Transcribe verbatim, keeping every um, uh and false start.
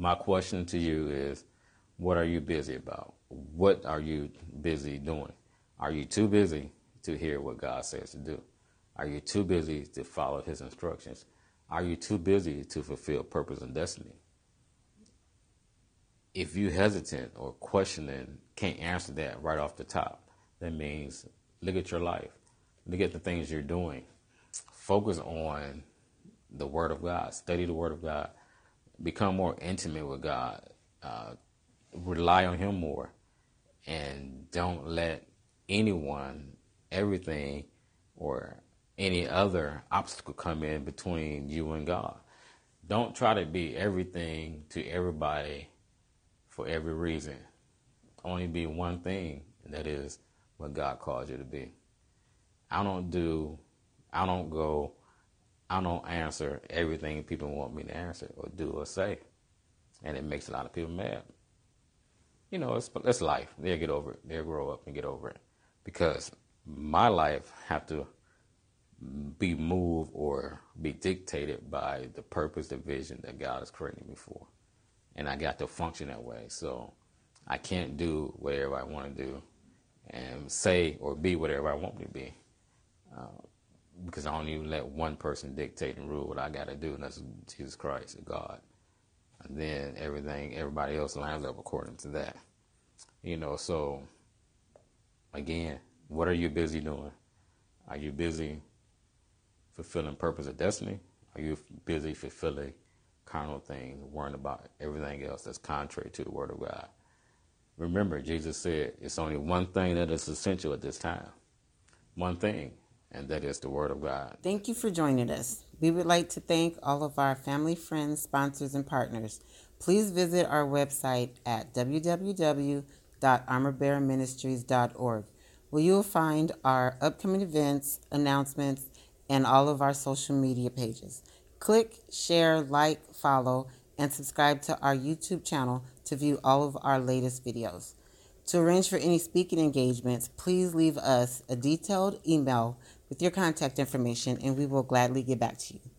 My question to you is, what are you busy about? What are you busy doing? Are you too busy to hear what God says to do? Are you too busy to follow his instructions? Are you too busy to fulfill purpose and destiny? If you hesitant or questioning, can't answer that right off the top, that means look at your life. Look at the things you're doing. Focus on the Word of God. Study the Word of God. Become more intimate with God. Uh, rely on him more. And don't let anyone, everything, or any other obstacle come in between you and God. Don't try to be everything to everybody for every reason. Only be one thing, and that is what God calls you to be. I don't do, I don't go, I don't answer everything people want me to answer or do or say. And it makes a lot of people mad. You know, it's, it's life. They'll get over it. They'll grow up and get over it. Because my life have to be moved or be dictated by the purpose, the vision that God has created me for. And I got to function that way. So I can't do whatever I want to do and say or be whatever I want me to be. Uh, because I don't even let one person dictate and rule what I got to do, and that's Jesus Christ, God. And then everything, everybody else lines up according to that. You know, so again, what are you busy doing? Are you busy fulfilling purpose or destiny? Are you busy fulfilling carnal things, worrying about everything else that's contrary to the Word of God? Remember, Jesus said it's only one thing that is essential at this time. One thing, and that is the Word of God. Thank you for joining us. We would like to thank all of our family, friends, sponsors, and partners. Please visit our website at w w w dot armor bearer ministries dot org, where you'll find our upcoming events, announcements, and all of our social media pages. Click, share, like, follow, and subscribe to our YouTube channel to view all of our latest videos. To arrange for any speaking engagements, please leave us a detailed email with your contact information, and we will gladly get back to you.